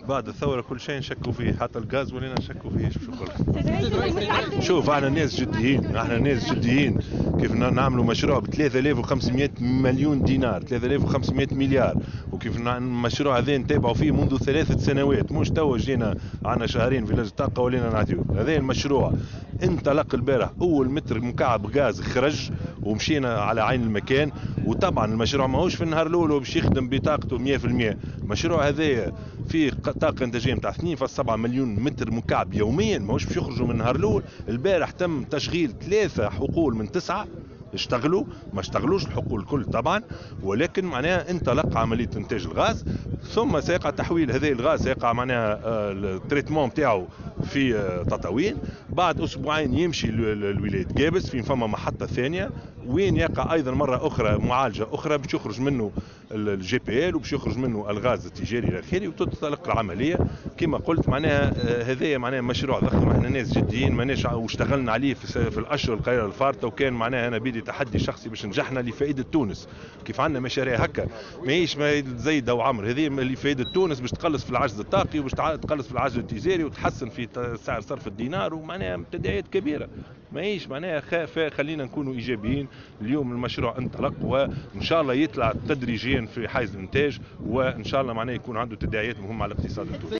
بعد الثورة كل شيء نشكوا فيه، حتى الغاز ولينا نشكوا فيه. شو شوف احنا ناس جديين، كيف نعملوا مشروع ب 3500 مليون دينار، 3500 مليار، وكيف المشروع هذا نتابعوا فيه منذ 3 سنوات، مش تو جينا عنا شهرين في لجنة الطاقة ولينا نعطيو. هذا المشروع انطلق البارح، اول متر مكعب غاز خرج ومشينا على عين المكان. وطبعا المشروع ماهوش في النهار الاول باش يخدم بطاقته 100%. المشروع هذا فيه طاقه انتاجيه نتاع 2.7 مليون متر مكعب يوميا، ماهوش باش يخرجوا من النهار الاول. البارح تم تشغيل 3 حقول من 9 اشتغلوا، ما اشتغلوش الحقول الكل طبعا، ولكن معناها انطلق عمليه انتاج الغاز. ثم سيقع تحويل هذا الغاز، سيقع معناها التريتمون بتاعه في تطاوين. بعد اسبوعين يمشي لولايه جابس، في فما محطه ثانيه وين يقع ايضا مره اخرى معالجه اخرى باش يخرج منه الجي بي ال وباش يخرج منه الغاز التجاري الى اخره، وتنطلق العمليه. كما قلت معناها هذايا معناها مشروع ضخم، احنا ناس جديين ماناش، واشتغلنا عليه في الاشهر القليله الفارطه، وكان معناها انا بيدي تحدي شخصي باش نجحنا لفائده تونس. كيف عندنا مشاريع هكا ماهيش زايده وعمر، هذه لفائده تونس باش تقلص في العجز الطاقي وباش تقلص في العجز التجاري وتحسن في سعر صرف الدينار، ومعناها تداعيات كبيره. ماهيش معناها خلينا نكونوا ايجابيين. اليوم المشروع انطلق وان شاء الله يطلع تدريجيا في حيز الانتاج، وان شاء الله معناها يكون عنده تداعيات مهمه على الاقتصاد التونسي.